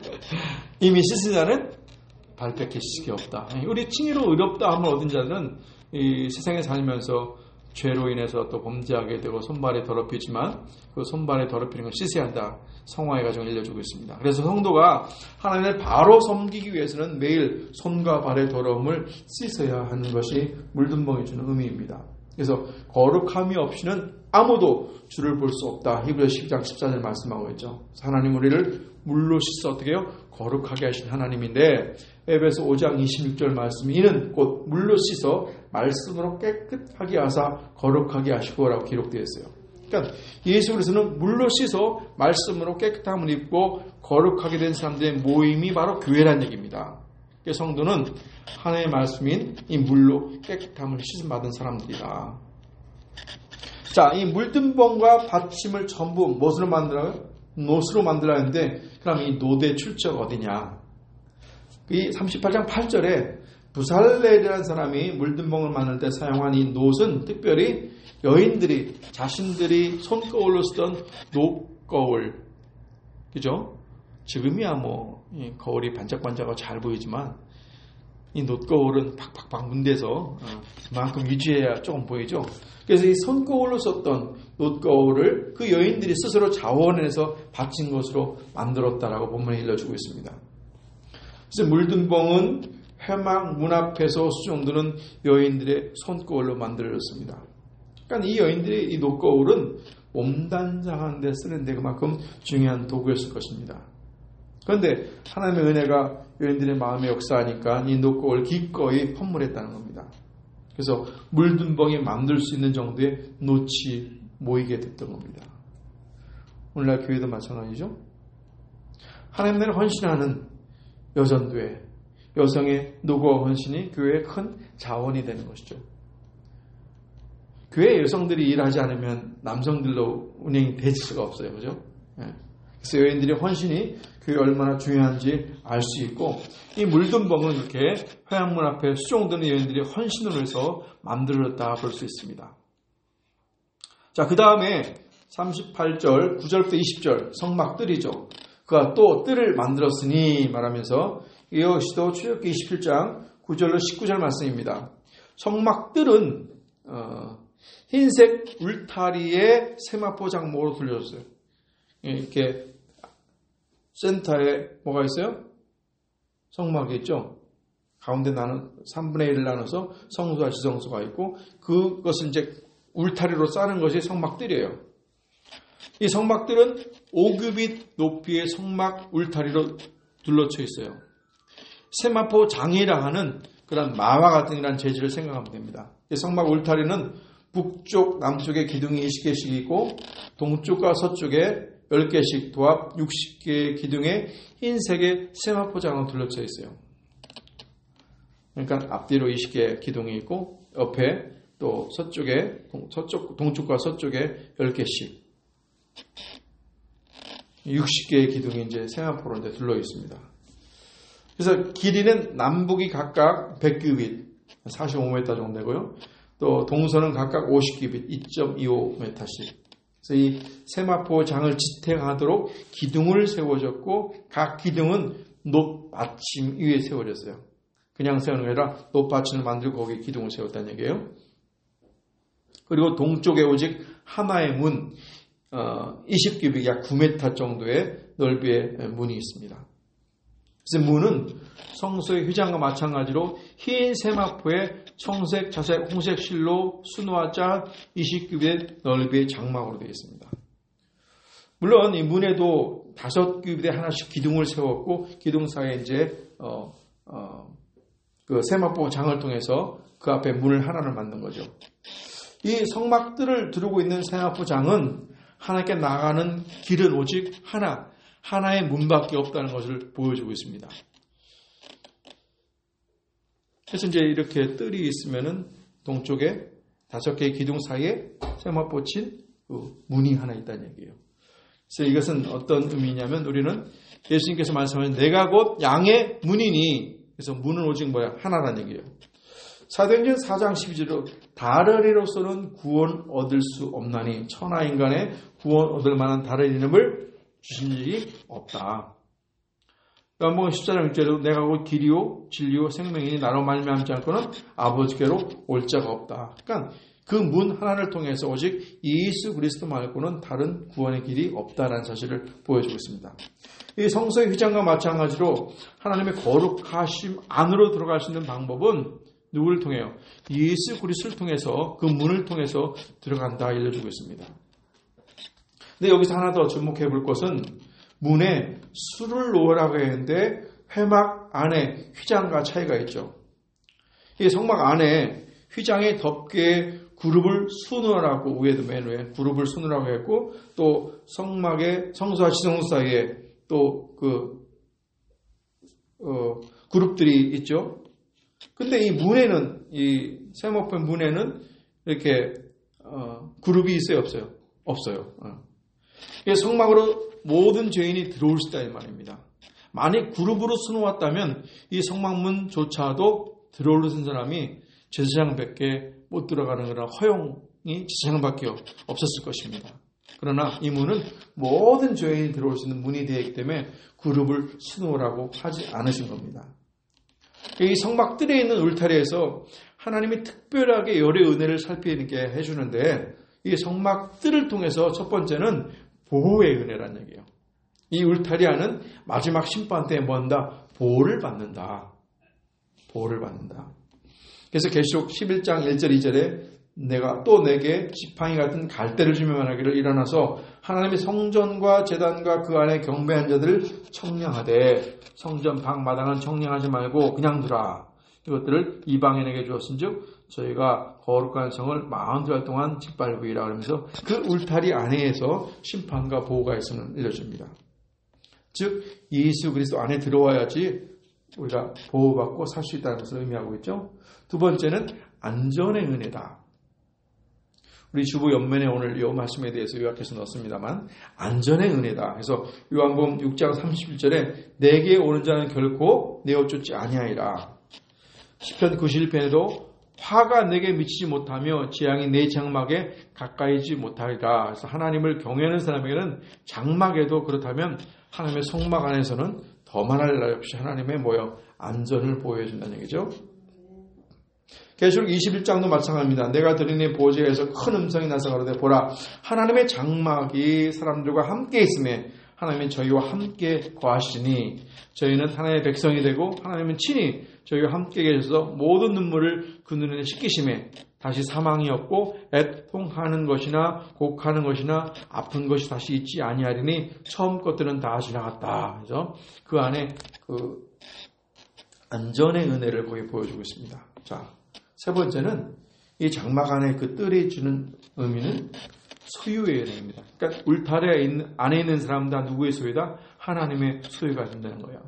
이미 씻은 자는 발밖에 씻기 없다. 우리 칭의로 의롭다 함을 얻은 자들은 이 세상에 살면서 죄로 인해서 또 범죄하게 되고 손발이 더럽히지만 그 손발에 더럽히는 걸 씻어야 한다. 성화의 과정을 알려주고 있습니다. 그래서 성도가 하나님을 바로 섬기기 위해서는 매일 손과 발의 더러움을 씻어야 하는 것이 물든벙이 주는 의미입니다. 그래서 거룩함이 없이는 아무도 주를 볼 수 없다. 히브리서 십 장 십사 절 말씀하고 있죠. 하나님 우리를 물로 씻어 어떻게 해요? 거룩하게 하신 하나님인데 에베소 오 장 이십육 절 말씀이 이는 곧 물로 씻어 말씀으로 깨끗하게 하사 거룩하게 하시고라고 기록되어 있어요. 그러니까 예수 그리스도는 물로 씻어 말씀으로 깨끗함을 입고 거룩하게 된 사람들의 모임이 바로 교회라는 얘기입니다. 그래서 성도는 하나님의 말씀인 이 물로 깨끗함을 씻음 받은 사람들이다. 자, 이 물든벙과 받침을 전부 무엇으로 만들어요? 놋으로 만들어야 하는데 그럼 이 놋의 출처가 어디냐? 이 삼십팔 장 팔 절에 부살렐이라는 사람이 물든봉을 만들 때 사용한 이 놋은 특별히 여인들이 자신들이 손거울로 쓰던 놋거울, 그죠? 지금이야 뭐 거울이 반짝반짝하고 잘 보이지만 이 놋거울은 팍팍팍 문대서 그만큼 유지해야 조금 보이죠. 그래서 이 손거울로 썼던 놋거울을 그 여인들이 스스로 자원해서 바친 것으로 만들었다라고 본문에 일러주고 있습니다. 그래서 물든봉은 회막 문 앞에서 수종드는 여인들의 손거울로 만들어졌습니다. 그러니까 이 여인들의 이 놋거울은 몸단장하는 데 쓰는데 그만큼 중요한 도구였을 것입니다. 그런데 하나님의 은혜가 여인들의 마음에 역사하니까 이 놋거울 기꺼이 헌물했다는 겁니다. 그래서 물든봉이 만들 수 있는 정도의 놋이 모이게 됐던 겁니다. 오늘날 교회도 마찬가지죠. 하나님 나라를 헌신하는 여전도회, 여성의 노고와 헌신이 교회의 큰 자원이 되는 것이죠. 교회 여성들이 일하지 않으면 남성들로 운영이 될 수가 없어요. 그죠? 그래서 여인들의 헌신이 교회에 얼마나 중요한지 알 수 있고, 이 물든봉은 이렇게 회양문 앞에 수종드는 여인들이 헌신을 해서 만들어졌다 볼 수 있습니다. 자, 그 다음에 삼십팔 절, 구 절부터 이십 절 성막뜰이죠. 그가 또 뜰을 만들었으니 말하면서 이것이도 출애굽기 이십칠 장 구 절로 십구 절 말씀입니다. 성막뜰은 어, 흰색 울타리에 세마포 장목으로 돌려졌어요. 이렇게 센터에 뭐가 있어요? 성막이 있죠. 가운데 나는 삼분의 일을 나눠서 성소와 지성소가 있고 그것을 이제 울타리로 싸는 것이 성막뜰이에요. 이 성막들은 오 규빗 높이의 성막 울타리로 둘러쳐 있어요. 세마포 장이라 하는 그런 마와 같은 이런 재질을 생각하면 됩니다. 이 성막 울타리는 북쪽, 남쪽에 기둥이 이십 개씩 있고 동쪽과 서쪽에 열 개씩 도합 육십 개의 기둥에 흰색의 세마포 장으로 둘러쳐 있어요. 그러니까 앞뒤로 이십 개의 기둥이 있고 옆에 또 서쪽에 서쪽, 동쪽과 서쪽에 열 개씩 육십 개의 기둥이 이제 세마포로 이제 둘러 있습니다. 그래서 길이는 남북이 각각 백 규빗, 사십오 미터 정도 되고요. 또 동서는 각각 오십 규빗, 이 점 이오 미터씩. 그래서 이 세마포 장을 지탱하도록 기둥을 세워졌고 각 기둥은 놋 받침 위에 세워졌어요. 그냥 세우는 게 아니라 놋 받침을 만들고 거기에 기둥을 세웠다는 얘기예요. 그리고 동쪽에 오직 하나의 문, 어, 이십 규빗, 약 구 미터 정도의 넓이의 문이 있습니다. 그래서 문은 성소의 휘장과 마찬가지로 흰 세마포에 청색, 자색, 홍색 실로 수놓아짜 이십 규빗 넓이의 장막으로 되어 있습니다. 물론 이 문에도 다섯 규빗에 하나씩 기둥을 세웠고 기둥 사이에 이제 어, 어, 그 세마포 장을 통해서 그 앞에 문을 하나를 만든 거죠. 이 성막들을 두르고 있는 세마포 장은 하나님께 나가는 길은 오직 하나, 하나의 문밖에 없다는 것을 보여주고 있습니다. 그래서 이제 이렇게 뜰이 있으면은 동쪽에 다섯 개의 기둥 사이에 세마포 친 그 문이 하나 있다는 얘기예요. 그래서 이것은 어떤 의미냐면 우리는 예수님께서 말씀하신 내가 곧 양의 문이니, 그래서 문은 오직 뭐야? 하나라는 얘기예요. 사도행전 사 장 십이 절로 다른 이로서는 구원 얻을 수 없나니 천하 인간의 구원 얻을 만한 다른 이름을 주신 일이 없다. 요한복음 십사 장 육 절에도 내가 곧 길이요 진리요 생명이니 나로 말미암지 않고는 아버지께로 올 자가 없다. 그러니까 그 문 하나를 통해서 오직 예수 그리스도 말고는 다른 구원의 길이 없다라는 사실을 보여주고 있습니다. 이 성소의 휘장과 마찬가지로 하나님의 거룩하심 안으로 들어갈 수 있는 방법은 누구를 통해요? 예수 그리스도를 통해서 그 문을 통해서 들어간다 알려주고 있습니다. 근데 여기서 하나 더 주목해 볼 것은 문에 수를 놓으라고 했는데 회막 안에 휘장과 차이가 있죠. 이 성막 안에 휘장에 덮개 그룹을 수놓으라고 위에도 맨 위에 그룹을 수놓으라고 했고 또 성막의 성소와 지성소 사이에 또 그 어, 그룹들이 있죠. 근데 이 문에는 이 세마포 문에는 이렇게 어, 그룹이 있어요, 없어요? 없어요. 어. 성막으로 모든 죄인이 들어올 수 있다는 말입니다. 만약 그룹으로 수놓았다면 이 성막문조차도 들어올 수 있는 사람이 제사장밖에 못 들어가는 그런 허용이 제사장밖에 없었을 것입니다. 그러나 이 문은 모든 죄인이 들어올 수 있는 문이 되어 있기 때문에 그룹을 수놓으라고 하지 않으신 겁니다. 이 성막들에 있는 울타리에서 하나님이 특별하게 열의 은혜를 살피게 해주는데 이 성막들을 통해서 첫 번째는 보호의 은혜라는 얘기예요. 이 울타리 안은 마지막 심판 때 뭔다? 보호를 받는다. 보호를 받는다. 그래서 계시록 십일 장 일 절 이 절에 내가 또 내게 지팡이 같은 갈대를 주며 말하기를 일어나서 하나님의 성전과 제단과 그 안에 경배한 자들을 청량하되 성전 방 마당은 청량하지 말고 그냥 두라. 이것들을 이방인에게 주었은즉 저희가 거룩한 성을 마흔 달 동안 짓밟으리라 그러면서 그 울타리 안에서 심판과 보호가 있음을 알려줍니다. 즉 예수 그리스도 안에 들어와야지 우리가 보호받고 살 수 있다는 것을 의미하고 있죠. 두 번째는 안전의 은혜다. 우리 주보 옆면에 오늘 이 말씀에 대해서 요약해서 넣었습니다만 안전의 은혜다. 그래서 요한복음 육 장 삼십일 절에 내게 오는 자는 결코 내어 쫓지 아니하리라. 시편 구십일 편에도 화가 내게 미치지 못하며 재앙이 내 장막에 가까이지 못하리라. 그래서 하나님을 경외하는 사람에게는 장막에도 그렇다면 하나님의 성막 안에서는 더만할 날 없이 하나님의 뭐요? 안전을 보호해 준다는 얘기죠. 계시록 이십일 장도 마찬가지입니다. 내가 들으니 보좌에서 큰 음성이 나서 가로되 보라 하나님의 장막이 사람들과 함께 있음에 하나님은 저희와 함께 거하시니 저희는 하나님의 백성이 되고 하나님은 친히 저희와 함께 계셔서 모든 눈물을 그 눈에 씻기심에 다시 사망이 없고 애통하는 것이나 곡하는 것이나 아픈 것이 다시 있지 아니하리니 처음 것들은 다 지나갔다. 그래서 그 안에 그 안전의 은혜를 거기 보여주고 있습니다. 자, 세 번째는 이 장막 안에 그 뜰이 주는 의미는 소유의 은혜입니다. 그러니까 울타리 있는, 안에 있는 사람 다 누구의 소유다? 하나님의 소유가 된다는 거예요.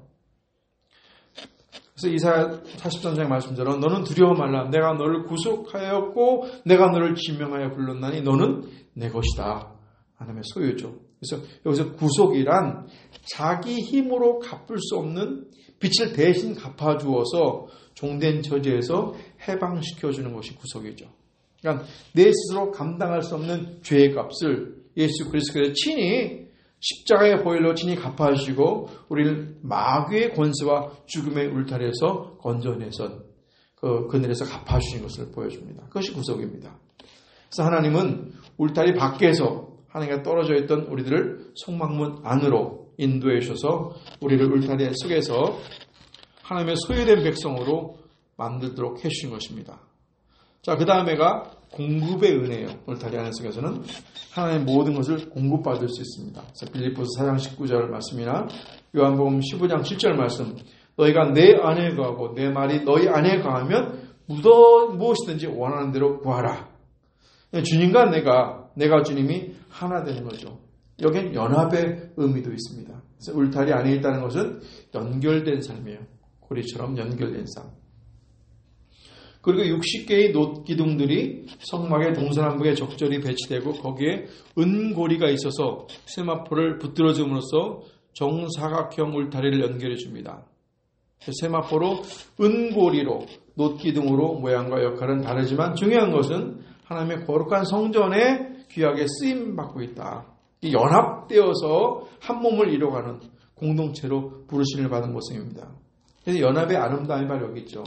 그래서 이사야 사십삼 장 말씀대로 너는 두려워 말라. 내가 너를 구속하였고 내가 너를 지명하여 불렀나니 너는 내 것이다. 하나님의 소유죠. 그래서 여기서 구속이란 자기 힘으로 갚을 수 없는 빛을 대신 갚아주어서 종된 처지에서 해방시켜주는 것이 구속이죠. 그러니까 내 스스로 감당할 수 없는 죄의 값을 예수 그리스도께서 친히 십자가의 보혈로 친히 갚아주시고 우리를 마귀의 권세와 죽음의 울타리에서 건져내서 그 그늘에서 갚아주신 것을 보여줍니다. 그것이 구속입니다. 그래서 하나님은 울타리 밖에서 하나님과 떨어져 있던 우리들을 성막문 안으로 인도해 주셔서 우리를 울타리 속에서 하나님의 소유된 백성으로 만들도록 해주신 것입니다. 자, 그 다음에가 공급의 은혜예요. 울타리 안에 속에서는 하나님의 모든 것을 공급받을 수 있습니다. 그래서 빌립보서 사 장 십구 절 말씀이나 요한복음 십오 장 칠 절 말씀 너희가 내 안에 거하고 내 말이 너희 안에 거하면 무엇이든지 원하는 대로 구하라. 주님과 내가 내가 주님이 하나 되는 거죠. 여기엔 연합의 의미도 있습니다. 그래서 울타리 안에 있다는 것은 연결된 삶이에요. 고리처럼 연결된 삶. 그리고 육십 개의 놋기둥들이 성막의 동서남북에 적절히 배치되고 거기에 은고리가 있어서 세마포를 붙들어줌으로써 정사각형 울타리를 연결해 줍니다. 세마포로 은고리로 놋기둥으로 모양과 역할은 다르지만 중요한 것은 하나님의 거룩한 성전에 귀하게 쓰임받고 있다. 연합되어서 한 몸을 이뤄가는 공동체로 부르심을 받은 모습입니다. 그래서 연합의 아름다움이 바로 여기 있죠.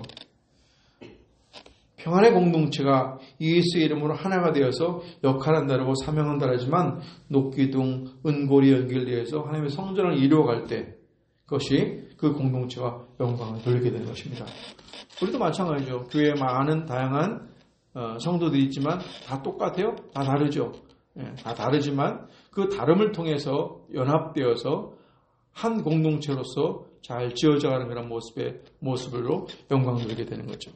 평안의 공동체가 예수의 이름으로 하나가 되어서 역할은 다르고 사명은 다르지만 놋기둥, 은고리 연결되어서 하나님의 성전을 이루어갈 때 그것이 그 공동체가 영광을 돌리게 되는 것입니다. 우리도 마찬가지죠. 교회에 많은 다양한 성도들이 있지만 다 똑같아요? 다 다르죠. 다 다르지만 그 다름을 통해서 연합되어서 한 공동체로서 잘 지어져가는 그런 모습의 모습으로 영광을 돌리게 되는 거죠.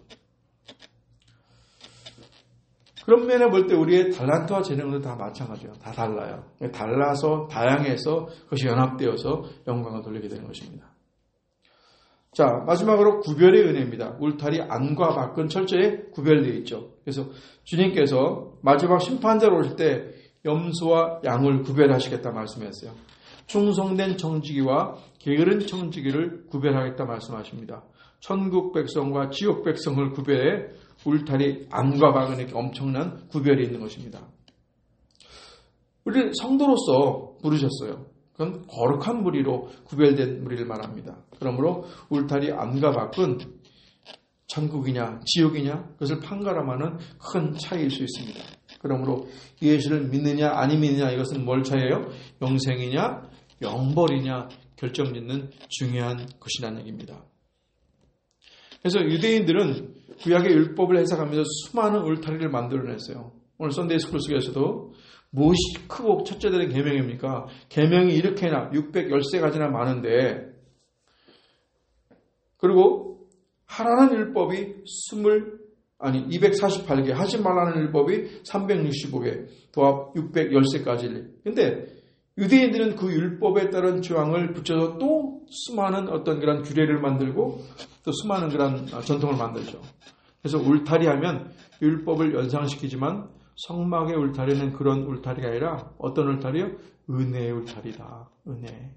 그런 면에 볼 때 우리의 달란트와 재능도 다 마찬가지예요. 다 달라요. 달라서 다양해서 그것이 연합되어서 영광을 돌리게 되는 것입니다. 자, 마지막으로 구별의 은혜입니다. 울타리 안과 밖은 철저히 구별되어 있죠. 그래서 주님께서 마지막 심판자로 오실 때 염소와 양을 구별하시겠다 말씀했어요. 충성된 청지기와 게으른 청지기를 구별하겠다 말씀하십니다. 천국 백성과 지옥 백성을 구별해 울타리 안과 밖은 이렇게 엄청난 구별이 있는 것입니다. 우리를 성도로서 부르셨어요. 그건 거룩한 무리로 구별된 무리를 말합니다. 그러므로 울타리 안과 밖은 천국이냐 지옥이냐 그것을 판가름하는 큰 차이일 수 있습니다. 그러므로 예수를 믿느냐 아니 믿느냐 이것은 뭘 차이예요? 영생이냐 영벌이냐 결정짓는 중요한 것이라는 얘기입니다. 그래서 유대인들은 구약의 율법을 해석하면서 수많은 울타리를 만들어냈어요. 오늘 썬데이 스쿨 속에서도 무엇이 크고 첫째 되는 계명입니까? 계명이 이렇게나 육백십삼 가지나 많은데, 그리고 하라는 율법이 스물 아니 이백사십팔 개, 하지 말라는 율법이 삼백육십오 개, 도합 육백십삼 가지. 근데 유대인들은 그 율법에 따른 조항을 붙여서 또 수많은 어떤 그런 규례를 만들고 또 수많은 그런 전통을 만들죠. 그래서 울타리 하면 율법을 연상시키지만 성막의 울타리는 그런 울타리가 아니라 어떤 울타리요? 은혜의 울타리다. 은혜.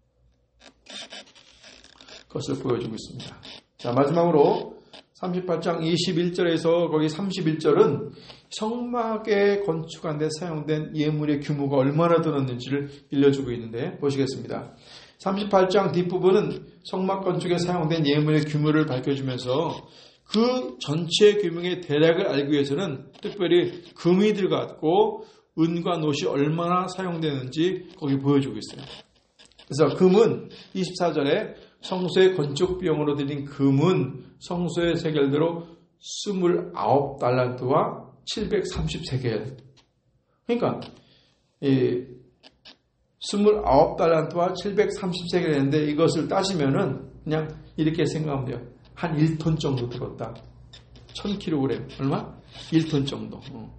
그것을 보여주고 있습니다. 자, 마지막으로 삼십팔 장 이십일 절에서 거기 삼십일 절은 성막에 건축한 데 사용된 예물의 규모가 얼마나 들었는지를 일러주고 있는데 보시겠습니다. 삼십팔 장 뒷부분은 성막 건축에 사용된 예물의 규모를 밝혀주면서 그 전체 규모의 대략을 알기 위해서는 특별히 금이 들어갔고 은과 놋이 얼마나 사용되는지 거기 보여주고 있어요. 그래서 금은 이십사 절에 성소의 건축 비용으로 들인 금은 성소의 세겔대로 이십구 달란트와 칠백삼십 세겔. 그러니까 이 이십구 달란트와 칠백삼십 세겔인데 이것을 따지면은 그냥 이렇게 생각하면 돼요. 한 일 톤 정도 들었다. 천 킬로그램. 얼마? 일 톤 정도. 어.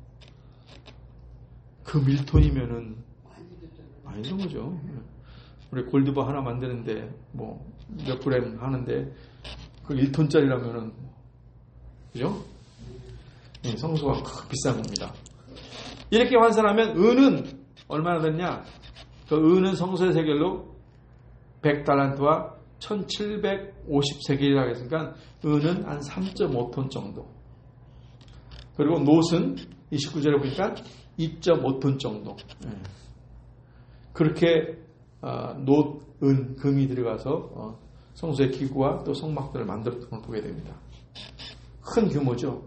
금 일 톤이면은 많이 드는 거죠. 우리 골드바 하나 만드는데 뭐 몇 그램 하는데 그 일 톤짜리라면은 그죠? 네, 성소가 비싼 겁니다. 이렇게 환산하면 은은 얼마나 됐냐? 그 은은 성소의 세겔로 백 달란트와 천칠백오십 세겔이라고 했으니까 은은 한 삼 점 오 톤 정도. 그리고 놋은 이십구 절에 보니까 이 점 오 톤 정도. 네. 그렇게 어, 놋, 은, 금이 들어가서 어, 성소의 기구와 또 성막들을 만들었던 걸 보게 됩니다. 큰 규모죠.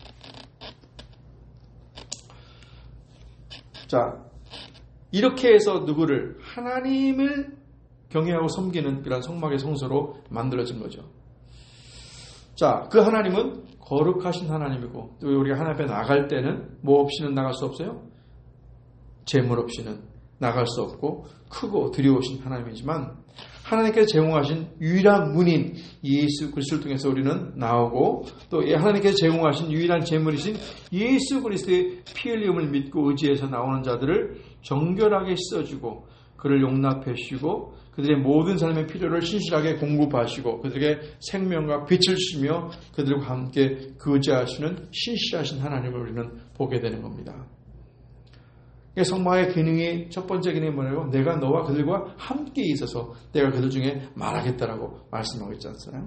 자, 이렇게 해서 누구를 하나님을 경외하고 섬기는 그런 성막의 성소로 만들어진 거죠. 자, 그 하나님은 거룩하신 하나님이고 또 우리가 하나님 앞에 나갈 때는 뭐 없이는 나갈 수 없어요? 재물 없이는 나갈 수 없고 크고 두려우신 하나님이지만 하나님께서 제공하신 유일한 문인 예수 그리스도를 통해서 우리는 나오고 또 하나님께서 제공하신 유일한 재물이신 예수 그리스도의 피 흘림을 믿고 의지해서 나오는 자들을 정결하게 씻어주고 그를 용납해 주시고 그들의 모든 삶의 필요를 신실하게 공급하시고 그들에게 생명과 빛을 주시며 그들과 함께 거주하시는 신실하신 하나님을 우리는 보게 되는 겁니다. 성막의 기능이 첫 번째 기능이 뭐냐면 내가 너와 그들과 함께 있어서 내가 그들 중에 말하겠다라고 말씀하고 있지 않습니까?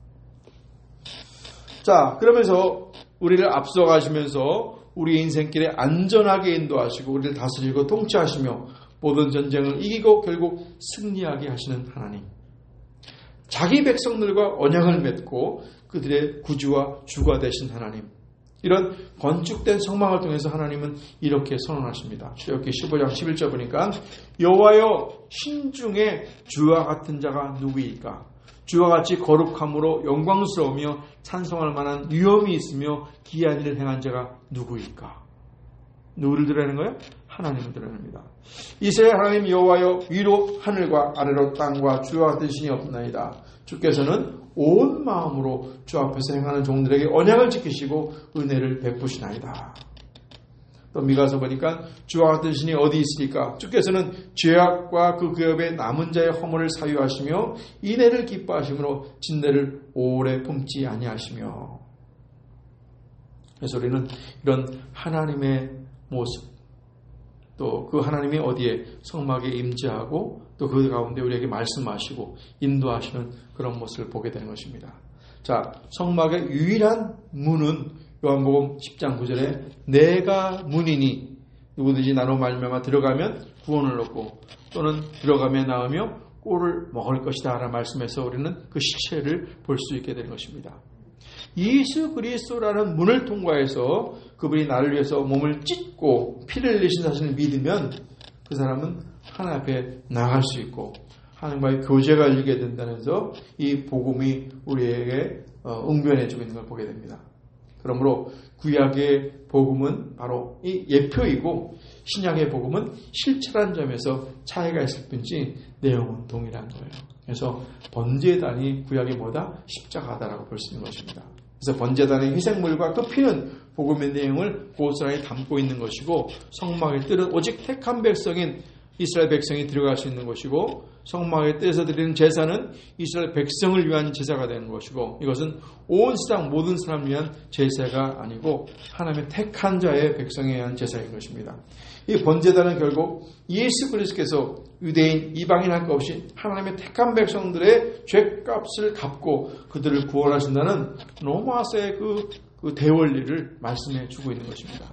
자, 그러면서 우리를 앞서가시면서 우리 인생길에 안전하게 인도하시고 우리를 다스리고 통치하시며 모든 전쟁을 이기고 결국 승리하게 하시는 하나님. 자기 백성들과 언약을 맺고 그들의 구주와 주가 되신 하나님. 이런 건축된 성막을 통해서 하나님은 이렇게 선언하십니다. 출애굽기 십오 장 십일 절 보니까 여호와여 신중에 주와 같은 자가 누구이까? 주와 같이 거룩함으로 영광스러우며 찬송할 만한 위엄이 있으며 기이한 일을 행한 자가 누구이까? 누구를 드러내는 거예요? 하나님을 드러냅니다. 이스라엘 하나님 여호와여 위로 하늘과 아래로 땅과 주와 같은 신이 없나이다. 주께서는 온 마음으로 주 앞에서 행하는 종들에게 언약을 지키시고 은혜를 베푸시나이다. 또 미가서 보니까 주와 같은 신이 어디 있으리까? 주께서는 죄악과 그 기업의 남은 자의 허물을 사유하시며 인애를 기뻐하심으로 진대를 오래 품지 아니하시며. 그래서 우리는 이런 하나님의 모습 또 그 하나님이 어디에 성막에 임재하고 또 그 가운데 우리에게 말씀하시고 인도하시는 그런 모습을 보게 되는 것입니다. 자, 성막의 유일한 문은 요한복음 십 장 구 절에 내가 문이니 누구든지 나로 말미암아 들어가면 구원을 얻고 또는 들어가며 나으며 꼴을 먹을 것이다 라는 말씀에서 우리는 그 실체를 볼 수 있게 되는 것입니다. 예수 그리스도라는 문을 통과해서 그분이 나를 위해서 몸을 찢고 피를 흘리신 사실을 믿으면 그 사람은 하나님 앞에 나갈 수 있고 하나님과의 교제가 열리게 된다면서 이 복음이 우리에게 응변해주고 있는 걸 보게 됩니다. 그러므로 구약의 복음은 바로 이 예표이고 신약의 복음은 실체라는 점에서 차이가 있을 뿐이지 내용은 동일한 거예요. 그래서 번제단이 구약의 뭐다? 십자가다라고 볼 수 있는 것입니다. 그래서 번제단의 희생물과 그 피는 복음의 내용을 고스란히 담고 있는 것이고 성막의 뜰은 오직 택한 백성인 이스라엘 백성이 들어갈 수 있는 것이고 성막의 뜰에서 드리는 제사는 이스라엘 백성을 위한 제사가 되는 것이고 이것은 온 세상 모든 사람을 위한 제사가 아니고 하나님의 택한 자의 백성에 의한 제사인 것입니다. 이 번제단은 결국 예수 그리스도께서 유대인 이방인 할 것 없이 하나님의 택한 백성들의 죄값을 갚고 그들을 구원하신다는 로마서의 그, 그 대원리를 말씀해 주고 있는 것입니다.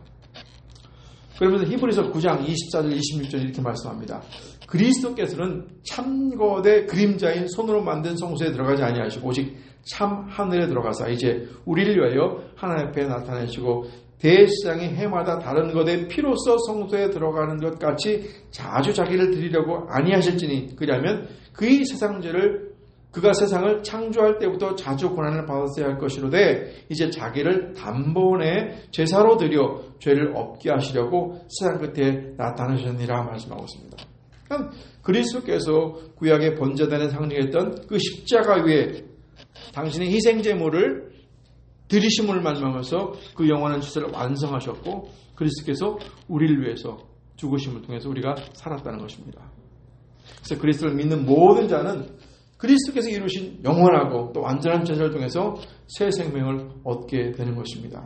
그러면서 히브리서 구 장 이십사 절 이십육 절 이렇게 말씀합니다. 그리스도께서는 참거대 그림자인 손으로 만든 성소에 들어가지 아니하시고 오직 참 하늘에 들어가사 이제 우리를 위하여 하나님 앞에 나타내시고 대제사장이 해마다 다른 것의 피로써 성소에 들어가는 것 같이 자주 자기를 드리려고 아니하실지니 그리하면 그의 세상죄를 그가 세상을 창조할 때부터 자주 고난을 받았어야 할 것이로되 이제 자기를 단번에 제사로 드려 죄를 없게 하시려고 세상 끝에 나타나셨느니라 말씀하고 있습니다. 그러니까 그리스도께서 구약의 번제단에 상징했던 그 십자가 위에 당신의 희생제물을 드리심을 말미암아서 그 영원한 주사를 완성하셨고 그리스도께서 우리를 위해서 죽으심을 통해서 우리가 살았다는 것입니다. 그래서 그리스도를 믿는 모든 자는 그리스도께서 이루신 영원하고 또 완전한 제사를 통해서 새 생명을 얻게 되는 것입니다.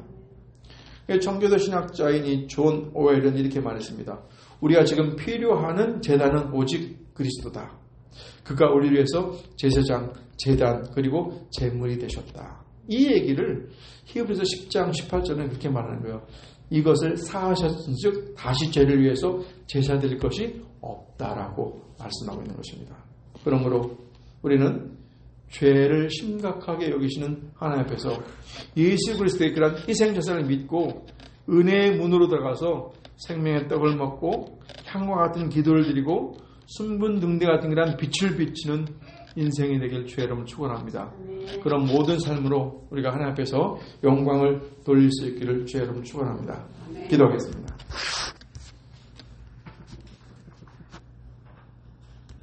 청교도 신학자인 이 존 오웰은 이렇게 말했습니다. 우리가 지금 필요하는 제단은 오직 그리스도다. 그가 우리를 위해서 제사장, 제단 그리고 제물이 되셨다. 이 얘기를 히브리서 십 장 십팔 절에 그렇게 말하는 거예요. 이것을 사하셨은즉 다시 죄를 위해서 제사 드릴 것이 없다라고 말씀하고 있는 것입니다. 그러므로 우리는 죄를 심각하게 여기시는 하나님 앞에서 예수 그리스도의 그런 희생제사를 믿고 은혜의 문으로 들어가서 생명의 떡을 먹고 향과 같은 기도를 드리고 순분 등대 같은 그런 빛을 비치는 인생이 되길 주의 이름으로 축원합니다. 그런 모든 삶으로 우리가 하나님 앞에서 영광을 돌릴 수 있기를 주의 이름으로 축원합니다. 기도하겠습니다.